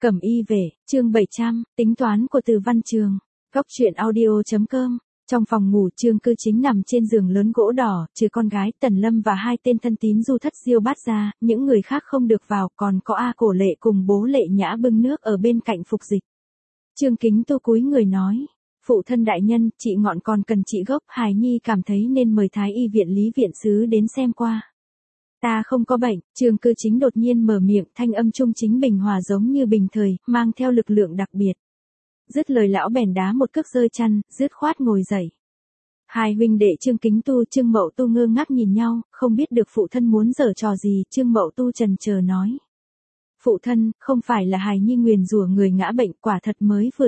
Cẩm y về, chương 700, tính toán của Từ Văn Trường. Góc truyện audio.com. Trong phòng ngủ, Trương Cư Chính nằm trên giường lớn gỗ đỏ, trừ con gái Tần Lâm và hai tên thân tín Du Thất Diêu Bát ra, những người khác không được vào, còn có A Cổ Lệ cùng bố Lệ Nhã bưng nước ở bên cạnh phục dịch. Trương Kính Tô cúi người nói: "Phụ thân đại nhân, chị ngọn còn cần chị gốc, hài nhi cảm thấy nên mời Thái y viện Lý viện sứ đến xem qua." "Ta không có bệnh." Trương Cư Chính đột nhiên mở miệng, thanh âm trung chính bình hòa giống như bình thời, mang theo lực lượng đặc biệt. Dứt lời lão bèn đá một cước rơi chăn, dứt khoát ngồi dậy. Hai huynh đệ Trương Kính Tu, Trương Mậu Tu ngơ ngác nhìn nhau, không biết được phụ thân muốn giở trò gì. Trương Mậu Tu chần chờ nói: "Phụ thân, không phải là hài nhi nguyền rủa người ngã bệnh, quả thật mới vừa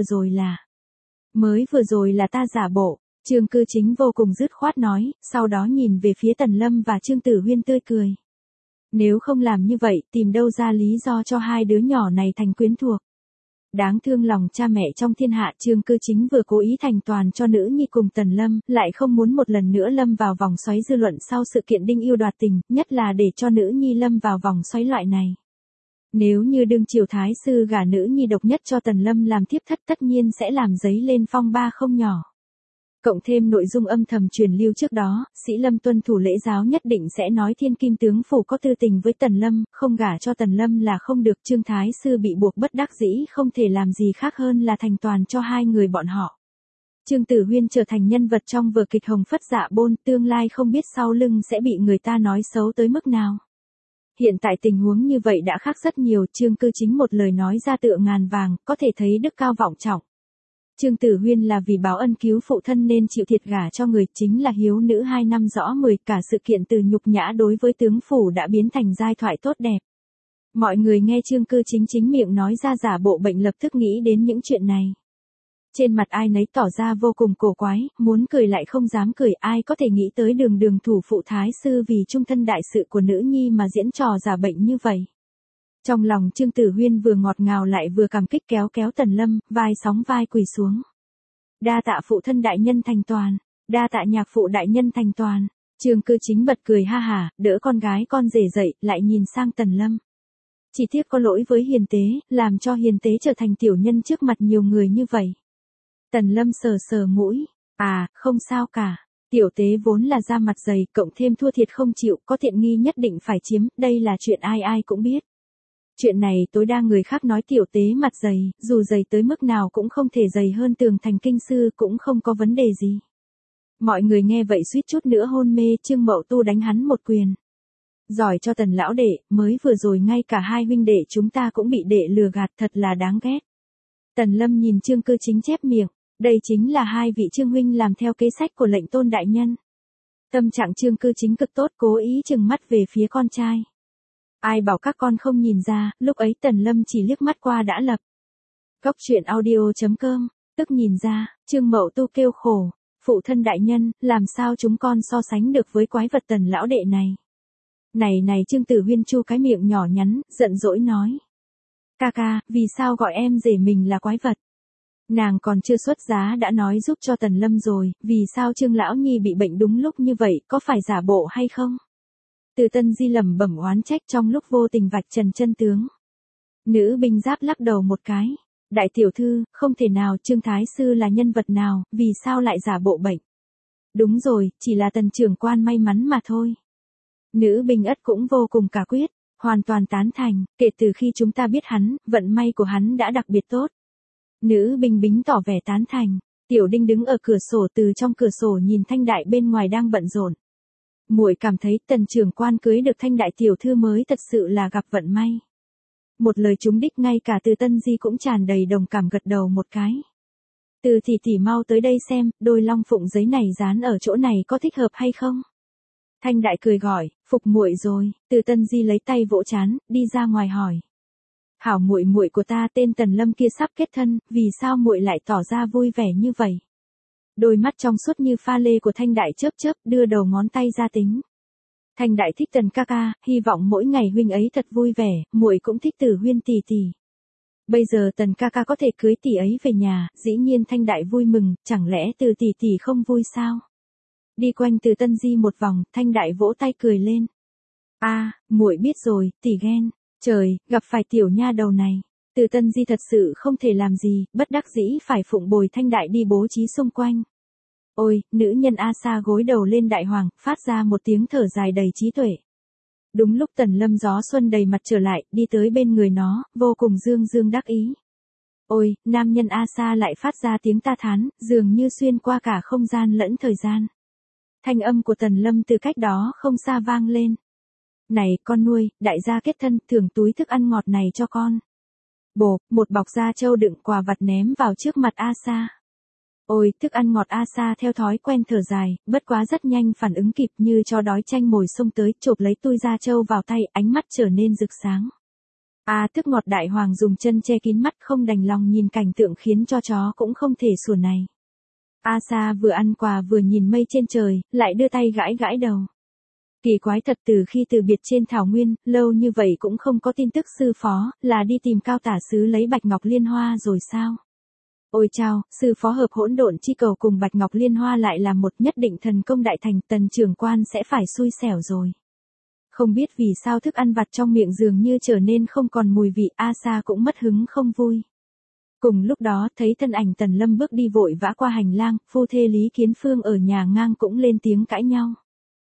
rồi là ta giả bộ." Trương Cư Chính vô cùng dứt khoát nói, sau đó nhìn về phía Tần Lâm và Trương Tử Huyên tươi cười. Nếu không làm như vậy, tìm đâu ra lý do cho hai đứa nhỏ này thành quyến thuộc. Đáng thương lòng cha mẹ trong thiên hạ. Trương Cư Chính vừa cố ý thành toàn cho nữ nhi cùng Tần Lâm, lại không muốn một lần nữa lâm vào vòng xoáy dư luận sau sự kiện Đinh Yêu đoạt tình, nhất là để cho nữ nhi lâm vào vòng xoáy loại này. Nếu như đương triều thái sư gả nữ nhi độc nhất cho Tần Lâm làm thiếp thất, tất nhiên sẽ làm dấy lên phong ba không nhỏ. Cộng thêm nội dung âm thầm truyền lưu trước đó, Sĩ Lâm tuân thủ lễ giáo nhất định sẽ nói Thiên Kim tướng phủ có tư tình với Tần Lâm, không gả cho Tần Lâm là không được. Trương Thái Sư bị buộc bất đắc dĩ, không thể làm gì khác hơn là thành toàn cho hai người bọn họ. Trương Tử Huyên trở thành nhân vật trong vở kịch Hồng Phất Dạ Bôn, tương lai không biết sau lưng sẽ bị người ta nói xấu tới mức nào. Hiện tại tình huống như vậy đã khác rất nhiều. Trương Cư Chính một lời nói ra tựa ngàn vàng, có thể thấy đức cao vọng trọng. Trương Tử Huyên là vì báo ân cứu phụ thân nên chịu thiệt gả cho người, chính là hiếu nữ 2 năm rõ 10, cả sự kiện từ nhục nhã đối với tướng phủ đã biến thành giai thoại tốt đẹp. Mọi người nghe Trương Cư Chính chính miệng nói ra giả bộ bệnh lập tức nghĩ đến những chuyện này. Trên mặt ai nấy tỏ ra vô cùng cổ quái, muốn cười lại không dám cười. Ai có thể nghĩ tới đường thủ phụ thái sư vì trung thân đại sự của nữ nhi mà diễn trò giả bệnh như vậy. Trong lòng Trương Tử Huyên vừa ngọt ngào lại vừa cảm kích, kéo Tần Lâm, vai sóng vai quỳ xuống. "Đa tạ phụ thân đại nhân thành toàn, đa tạ nhạc phụ đại nhân thành toàn." Trương Cư Chính bật cười ha hả, đỡ con gái con rể dậy, lại nhìn sang Tần Lâm. "Chỉ tiếc có lỗi với hiền tế, làm cho hiền tế trở thành tiểu nhân trước mặt nhiều người như vậy." Tần Lâm sờ mũi. "À, không sao cả. Tiểu tế vốn là da mặt dày, cộng thêm thua thiệt không chịu, có tiện nghi nhất định phải chiếm, đây là chuyện ai cũng biết. Chuyện này tối đa người khác nói tiểu tế mặt dày, dù dày tới mức nào cũng không thể dày hơn tường thành kinh sư, cũng không có vấn đề gì." Mọi người nghe vậy suýt chút nữa hôn mê. Trương Mậu Tu đánh hắn một quyền. "Giỏi cho Tần lão đệ, mới vừa rồi ngay cả hai huynh đệ chúng ta cũng bị đệ lừa gạt, thật là đáng ghét." Tần Lâm nhìn Trương Cư Chính chép miệng, đây chính là hai vị Trương huynh làm theo kế sách của lệnh tôn đại nhân. Tâm trạng Trương Cư Chính cực tốt, cố ý trừng mắt về phía con trai. Ai bảo các con không nhìn ra, lúc ấy Tần Lâm chỉ liếc mắt qua đã lập. Góc truyện audio.com, tức nhìn ra. Trương Mậu Tu kêu khổ: "Phụ thân đại nhân, làm sao chúng con so sánh được với quái vật Tần lão đệ này?" Này Trương Tử Huyên chu cái miệng nhỏ nhắn, giận dỗi nói: "Ca, vì sao gọi em rể mình là quái vật? Nàng còn chưa xuất giá đã nói giúp cho Tần Lâm rồi, vì sao Trương lão nhi bị bệnh đúng lúc như vậy, có phải giả bộ hay không?" Từ Tân Di lẩm bẩm oán trách trong lúc vô tình vạch trần chân tướng. Nữ binh giáp lắc đầu một cái. "Đại tiểu thư, không thể nào, Trương Thái Sư là nhân vật nào, vì sao lại giả bộ bệnh?" "Đúng rồi, chỉ là Tần trưởng quan may mắn mà thôi." Nữ binh ất cũng vô cùng cả quyết, hoàn toàn tán thành, kể từ khi chúng ta biết hắn, vận may của hắn đã đặc biệt tốt. Nữ binh bính tỏ vẻ tán thành. Tiểu Đinh đứng ở cửa sổ, từ trong cửa sổ nhìn Thanh đại bên ngoài đang bận rộn. Muội cảm thấy Tần trưởng quan cưới được Thanh đại tiểu thư mới thật sự là gặp vận may. Một lời trúng đích, ngay cả Từ Tân Di cũng tràn đầy đồng cảm gật đầu một cái. "Từ tỷ mau tới đây xem, đôi long phụng giấy này dán ở chỗ này có thích hợp hay không?" Thanh đại cười gọi, "Phục muội rồi." Từ Tân Di lấy tay vỗ trán, đi ra ngoài hỏi: "Hảo muội của ta, tên Tần Lâm kia sắp kết thân, vì sao muội lại tỏ ra vui vẻ như vậy?" Đôi mắt trong suốt như pha lê của Thanh đại chớp, đưa đầu ngón tay ra tính. "Thanh đại thích Tần ca, hy vọng mỗi ngày huynh ấy thật vui vẻ, muội cũng thích Tử Huyên tỷ. Bây giờ Tần ca có thể cưới tỷ ấy về nhà." Dĩ nhiên Thanh đại vui mừng, chẳng lẽ Từ tỷ không vui sao? Đi quanh Từ Tân Di một vòng, Thanh đại vỗ tay cười lên. "A, muội biết rồi, tỷ ghen. Trời, gặp phải tiểu nha đầu này. Từ Tân Di thật sự không thể làm gì, bất đắc dĩ phải phụng bồi Thanh Đại đi bố trí xung quanh. Ôi, nữ nhân A Sa gối đầu lên đại hoàng, phát ra một tiếng thở dài đầy trí tuệ. Đúng lúc Tần Lâm gió xuân đầy mặt trở lại, đi tới bên người nó, vô cùng dương dương đắc ý. Ôi, nam nhân A Sa lại phát ra tiếng ta thán, dường như xuyên qua cả không gian lẫn thời gian. Thanh âm của Tần Lâm từ cách đó không xa vang lên. Này, con nuôi, đại gia kết thân, thưởng túi thức ăn ngọt này cho con. Bồ, một bọc da trâu đựng quà vặt ném vào trước mặt A Sa. Ôi, thức ăn ngọt A Sa theo thói quen thở dài, bất quá rất nhanh phản ứng kịp như chó đói tranh mồi xông tới, chộp lấy tui da trâu vào tay, ánh mắt trở nên rực sáng. Thức ngọt đại hoàng dùng chân che kín mắt không đành lòng nhìn cảnh tượng khiến cho chó cũng không thể sủa này. A Sa vừa ăn quà vừa nhìn mây trên trời, lại đưa tay gãi gãi đầu. Kỳ quái thật, từ khi từ biệt trên thảo nguyên, lâu như vậy cũng không có tin tức sư phó, là đi tìm Cao tả sứ lấy Bạch Ngọc Liên Hoa rồi sao? Ôi chao, sư phó hợp hỗn độn chi cầu cùng Bạch Ngọc Liên Hoa lại là một, nhất định thần công đại thành, Tần trưởng quan sẽ phải xui xẻo rồi. Không biết vì sao thức ăn vặt trong miệng dường như trở nên không còn mùi vị, A Sa cũng mất hứng không vui. Cùng lúc đó, thấy thân ảnh Tần Lâm bước đi vội vã qua hành lang, phu thê Lý Kiến Phương ở nhà ngang cũng lên tiếng cãi nhau.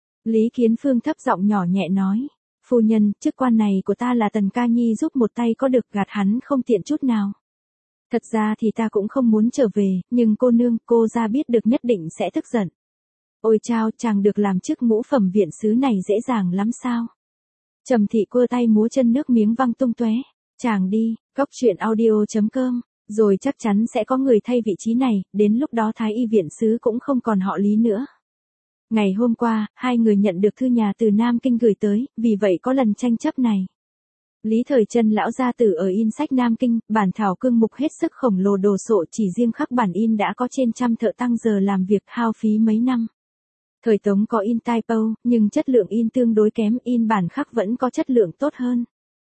Lý Kiến Phương thấp giọng nhỏ nhẹ nói, phu nhân, chức quan này của ta là Tần Ca Nhi giúp một tay có được, gạt hắn không tiện chút nào. Thật ra thì ta cũng không muốn trở về, nhưng cô nương, cô ra biết được nhất định sẽ tức giận. Ôi chao, chàng được làm chức ngũ phẩm viện sứ này dễ dàng lắm sao? Trầm Thị cua tay múa chân nước miếng văng tung tóe. Chàng đi, coctruyện.audio.com, rồi chắc chắn sẽ có người thay vị trí này, đến lúc đó Thái y viện sứ cũng không còn họ Lý nữa. Ngày hôm qua, hai người nhận được thư nhà từ Nam Kinh gửi tới, vì vậy có lần tranh chấp này. Lý Thời Trân lão gia tử ở in sách Nam Kinh, bản thảo cương mục hết sức khổng lồ đồ sộ, chỉ riêng khắc bản in đã có trên trăm thợ tăng giờ làm việc, hao phí mấy năm. Thời Tống có in typo, nhưng chất lượng in tương đối kém, in bản khắc vẫn có chất lượng tốt hơn.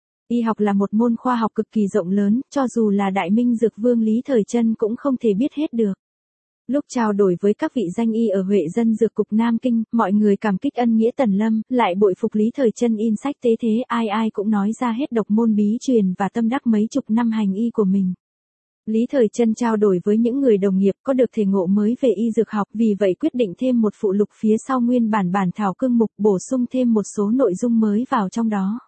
Y học là một môn khoa học cực kỳ rộng lớn, cho dù là Đại Minh Dược Vương Lý Thời Trân cũng không thể biết hết được. Lúc trao đổi với các vị danh y ở Huệ Dân Dược Cục Nam Kinh, mọi người cảm kích ân nghĩa Tần Lâm, lại bội phục Lý Thời Trân in sách tế thế, ai ai cũng nói ra hết độc môn bí truyền và tâm đắc mấy chục năm hành y của mình. Lý Thời Trân trao đổi với những người đồng nghiệp có được thể ngộ mới về y dược học, vì vậy quyết định thêm một phụ lục phía sau nguyên bản bản thảo cương mục, bổ sung thêm một số nội dung mới vào trong đó.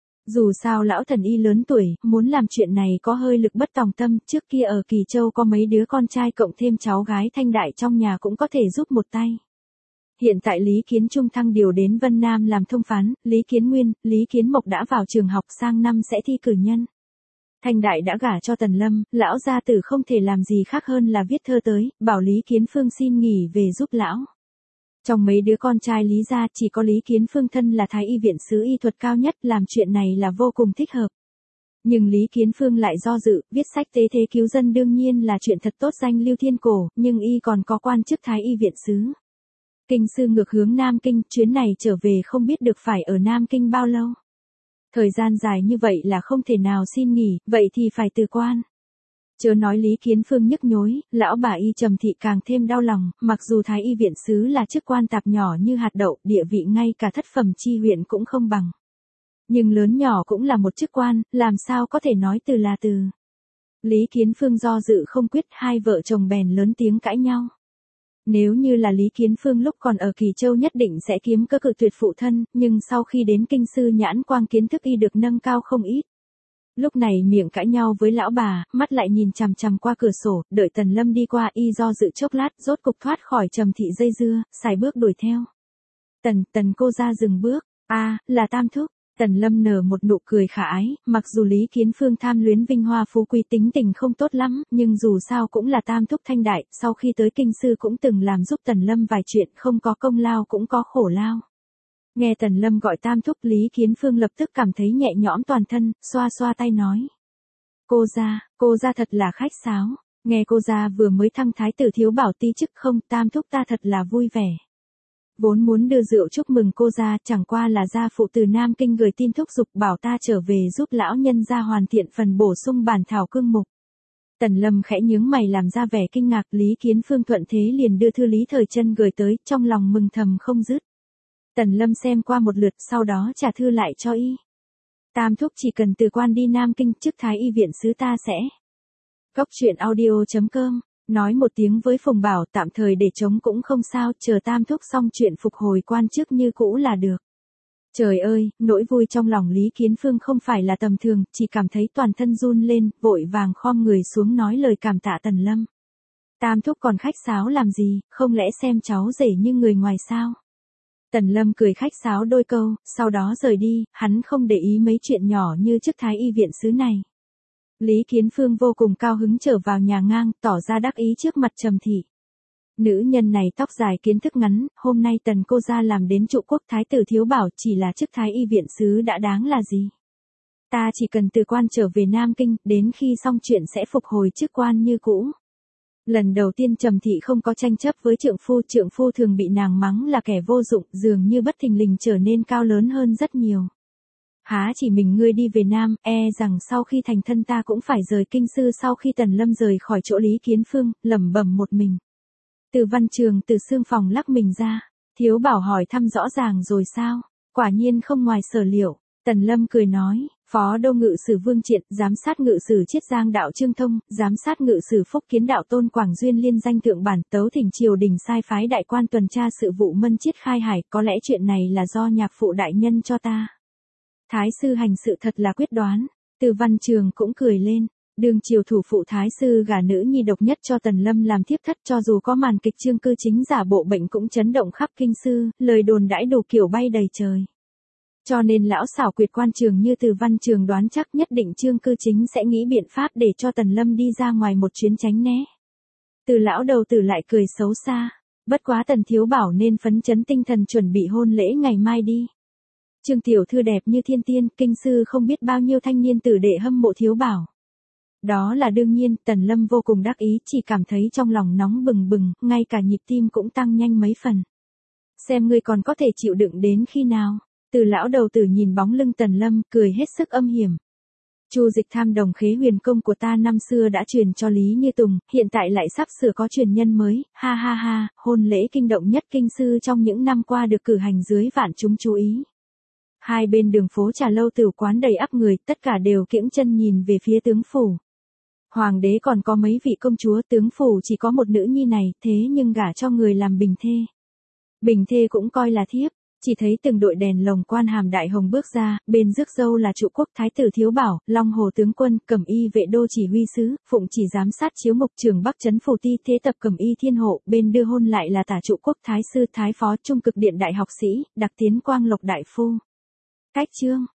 Dù sao lão thần y lớn tuổi, muốn làm chuyện này có hơi lực bất tòng tâm, trước kia ở Kỳ Châu có mấy đứa con trai cộng thêm cháu gái Thanh Đại trong nhà cũng có thể giúp một tay. Hiện tại Lý Kiến Trung thăng điều đến Vân Nam làm thông phán, Lý Kiến Nguyên, Lý Kiến Mộc đã vào trường học, sang năm sẽ thi cử nhân. Thanh Đại đã gả cho Tần Lâm, lão gia tử không thể làm gì khác hơn là viết thơ tới, bảo Lý Kiến Phương xin nghỉ về giúp lão. Trong mấy đứa con trai Lý gia chỉ có Lý Kiến Phương thân là Thái y viện sứ y thuật cao nhất, làm chuyện này là vô cùng thích hợp. Nhưng Lý Kiến Phương lại do dự, viết sách tế thế cứu dân đương nhiên là chuyện thật tốt, danh lưu thiên cổ, nhưng y còn có quan chức Thái y viện sứ. Kinh sư ngược hướng Nam Kinh, chuyến này trở về không biết được phải ở Nam Kinh bao lâu. Thời gian dài như vậy là không thể nào xin nghỉ, vậy thì phải từ quan. Chớ nói Lý Kiến Phương nhức nhối, lão bà y Trầm Thị càng thêm đau lòng, mặc dù Thái y viện sứ là chức quan tạp nhỏ như hạt đậu, địa vị ngay cả thất phẩm chi huyện cũng không bằng. Nhưng lớn nhỏ cũng là một chức quan, làm sao có thể nói từ là từ. Lý Kiến Phương do dự không quyết, hai vợ chồng bèn lớn tiếng cãi nhau. Nếu như là Lý Kiến Phương lúc còn ở Kỳ Châu nhất định sẽ kiếm cơ cự tuyệt phụ thân, nhưng sau khi đến kinh sư nhãn quang kiến thức y được nâng cao không ít. Lúc này miệng cãi nhau với lão bà, mắt lại nhìn chằm chằm qua cửa sổ, đợi Tần Lâm đi qua y do dự chốc lát, rốt cục thoát khỏi Trầm Thị dây dưa, xài bước đuổi theo. Tần cô ra dừng bước, là Tam thúc. Tần Lâm nở một nụ cười khả ái, mặc dù Lý Kiến Phương tham luyến vinh hoa phú quý tính tình không tốt lắm, nhưng dù sao cũng là Tam thúc Thanh Đại, sau khi tới kinh sư cũng từng làm giúp Tần Lâm vài chuyện, không có công lao cũng có khổ lao. Nghe Tần Lâm gọi Tam thúc, Lý Kiến Phương lập tức cảm thấy nhẹ nhõm toàn thân, xoa xoa tay nói. Cô ra thật là khách sáo, nghe cô ra vừa mới thăng thái tử thiếu bảo ti chức không, Tam thúc ta thật là vui vẻ. Vốn muốn đưa rượu chúc mừng cô ra, chẳng qua là gia phụ từ Nam Kinh gửi tin thúc giục bảo ta trở về giúp lão nhân gia hoàn thiện phần bổ sung bản thảo cương mục. Tần Lâm khẽ nhướng mày làm ra vẻ kinh ngạc, Lý Kiến Phương thuận thế liền đưa thư Lý Thời Trân gửi tới, trong lòng mừng thầm không dứt. Tần Lâm xem qua một lượt, sau đó trả thư lại cho y. Tam thúc chỉ cần từ quan đi Nam Kinh chức thái y viện sứ ta sẽ. Cốc truyện audio.com, nói một tiếng với Phùng Bảo tạm thời để chống cũng không sao, chờ Tam thúc xong chuyện phục hồi quan chức như cũ là được. Trời ơi, nỗi vui trong lòng Lý Kiến Phương không phải là tầm thường, chỉ cảm thấy toàn thân run lên, vội vàng khom người xuống nói lời cảm tạ Tần Lâm. Tam thúc còn khách sáo làm gì, không lẽ xem cháu rể như người ngoài sao? Tần Lâm cười khách sáo đôi câu, sau đó rời đi, hắn không để ý mấy chuyện nhỏ như chức thái y viện sứ này. Lý Kiến Phương vô cùng cao hứng trở vào nhà ngang, tỏ ra đắc ý trước mặt Trầm Thị. Nữ nhân này tóc dài kiến thức ngắn, hôm nay Tần cô ra làm đến trụ quốc thái tử Thiếu Bảo chỉ là chức thái y viện sứ đã đáng là gì. Ta chỉ cần từ quan trở về Nam Kinh, đến khi xong chuyện sẽ phục hồi chức quan như cũ. Lần đầu tiên Trầm Thị không có tranh chấp với trượng phu thường bị nàng mắng là kẻ vô dụng, dường như bất thình lình trở nên cao lớn hơn rất nhiều. Há chỉ mình ngươi đi về Nam, rằng sau khi thành thân ta cũng phải rời kinh sư. Sau khi Tần Lâm rời khỏi chỗ Lý Kiến Phương, lẩm bẩm một mình. Từ Văn Trường từ xương phòng lắc mình ra, Thiếu Bảo hỏi thăm rõ ràng rồi sao, quả nhiên không ngoài sở liệu. Tần Lâm cười nói, Phó Đô Ngự Sử Vương Triện, giám sát Ngự Sử Chiết Giang Đạo Trương Thông, giám sát Ngự Sử Phúc Kiến Đạo Tôn Quảng Duyên liên danh thượng bản, tấu thỉnh triều đình sai phái đại quan tuần tra sự vụ Mân Chiết khai hải, có lẽ chuyện này là do nhạc phụ đại nhân cho ta. Thái sư hành sự thật là quyết đoán. Từ Văn Trường cũng cười lên. Đương triều thủ phụ thái sư gả nữ nhi độc nhất cho Tần Lâm làm thiếp thất, cho dù có màn kịch Trương Cư Chính giả bộ bệnh cũng chấn động khắp kinh sư, lời đồn đãi đủ kiểu bay đầy trời. Cho nên lão xảo quyệt quan trường như Từ Văn Trường đoán chắc nhất định Trương Cư Chính sẽ nghĩ biện pháp để cho Tần Lâm đi ra ngoài một chuyến tránh né. Từ lão đầu tử lại cười xấu xa. Bất quá Tần Thiếu Bảo nên phấn chấn tinh thần chuẩn bị hôn lễ ngày mai đi. Trương tiểu thư đẹp như thiên tiên, kinh sư không biết bao nhiêu thanh niên tử đệ hâm mộ Thiếu Bảo. Đó là đương nhiên, Tần Lâm vô cùng đắc ý, chỉ cảm thấy trong lòng nóng bừng bừng, ngay cả nhịp tim cũng tăng nhanh mấy phần. Xem ngươi còn có thể chịu đựng đến khi nào. Từ lão đầu tử nhìn bóng lưng Tần Lâm, cười hết sức âm hiểm. Chu Dịch tham đồng khế huyền công của ta năm xưa đã truyền cho Lý Như Tùng, hiện tại lại sắp sửa có truyền nhân mới, ha ha ha, hôn lễ kinh động nhất kinh sư trong những năm qua được cử hành dưới vạn chúng chú ý. Hai bên đường phố trà lâu tửu quán đầy ắp người, tất cả đều kiễng chân nhìn về phía tướng phủ. Hoàng đế còn có mấy vị công chúa, tướng phủ chỉ có một nữ nhi này, thế nhưng gả cho người làm bình thê. Bình thê cũng coi là thiếp, chỉ thấy từng đội đèn lồng quan hàm đại hồng bước ra, bên rước dâu là trụ quốc thái tử Thiếu Bảo, Long Hồ tướng quân, Cẩm Y vệ đô chỉ huy sứ, phụng chỉ giám sát chiếu mục trưởng Bắc trấn phủ ti thế tập Cẩm Y thiên hộ, bên đưa hôn lại là tả trụ quốc thái sư thái phó trung cực điện đại học sĩ, đặc tiến quang lộc đại phu. Cách chương